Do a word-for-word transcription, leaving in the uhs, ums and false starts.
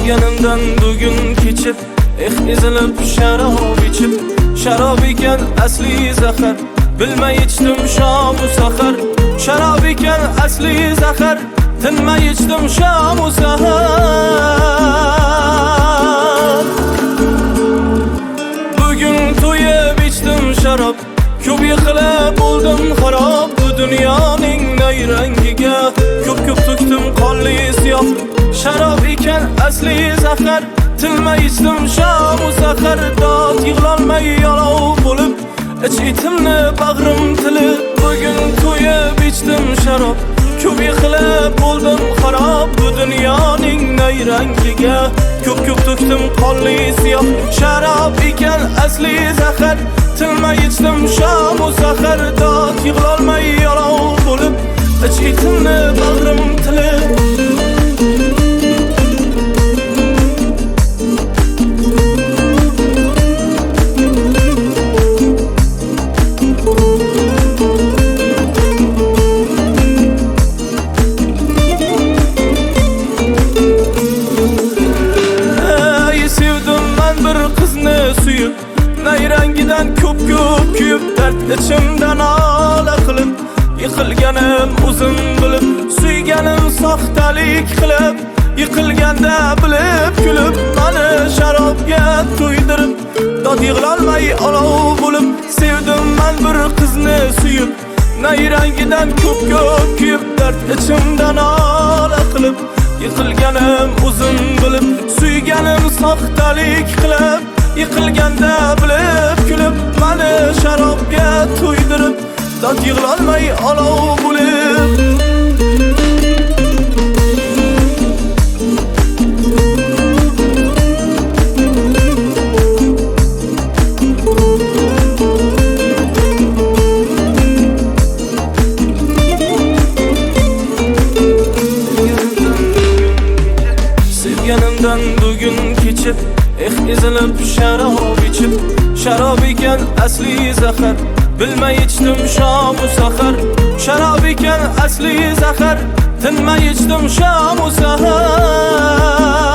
Sevganimdan bugun kechib eh ezilib sharob ichib, sharob ekan asli zahar, bilmay ichdim shom u sahar. Sharob ekan asli zahar, tinmay ichdim shom u sahar. Bugun to'yib ichdim sharob, ko'p yiqilib bo'ldim xarob. Bu dunyoning nayrangiga ko'p-ko'p to'kdim qonli siyoh. Sharob ekan asli zahar, tinmay ichdim shom u sahar. Dod yig'lolmay yalov bo'lib, ich itimni bag'rim tilib. Bugun to'yib ichdim sharob, ko'p yiqilib bo'ldim xarob. Bu dunyoning nayrangiga ko'p-ko'p to'kdim qonli siyoh. Sharob ekan asli zahar, tinmay ichdim shom u sahar. Dod yig'lolmay yalov bo'lib, ich itimni bag'rim tilib. Suyup, nayrangidan ko'p-ko'p kuyib, dard ichimdan ola qilib, yiqilganim o'zim bilib, suyganim soxtalik qilib, yiqilganda bilib kulib, mani sharobga to'ydirib, dod yig'lolmay olov bo'lib. Sevdim men bir qizni suyib, nayrangidan ko'p-ko'p kuyib, dard ichimdan ola qilib, yiqilganim o'zim bilib, suyganim soxtalik qilib, yiqilganda bilib kulib, mani sharobga to'ydirib, dod yig'lolmay olov bo'lib. Sevganimdan bugun kechib eh ezilib sharob ichib, sharob ekan asli zahar, bilmay ichdim shom u sahar. Sharob ekan asli zahar, tinmay ichdim shom u sahar.